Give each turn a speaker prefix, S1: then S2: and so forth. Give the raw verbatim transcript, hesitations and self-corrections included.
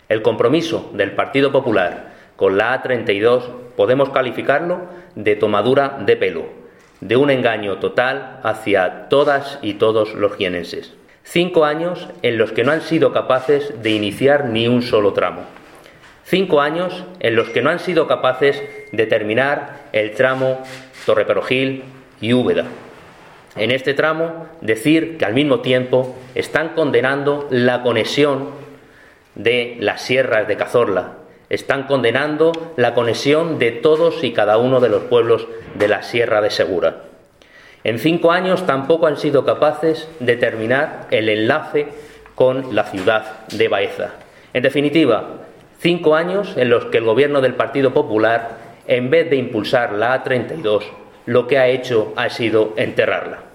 S1: El compromiso del Partido Popular con la A treinta y dos podemos calificarlo de tomadura de pelo, de un engaño total hacia todas y todos los jienenses. Cinco años en los que no han sido capaces de iniciar ni un solo tramo. Cinco años en los que no han sido capaces de terminar el tramo Torreperogil y Úbeda. En este tramo, decir que al mismo tiempo están condenando la conexión de las sierras de Cazorla, están condenando la conexión de todos y cada uno de los pueblos de la Sierra de Segura. En cinco años tampoco han sido capaces de terminar el enlace con la ciudad de Baeza. En definitiva, cinco años en los que el gobierno del Partido Popular, en vez de impulsar la A treinta y dos, lo que ha hecho ha sido enterrarla.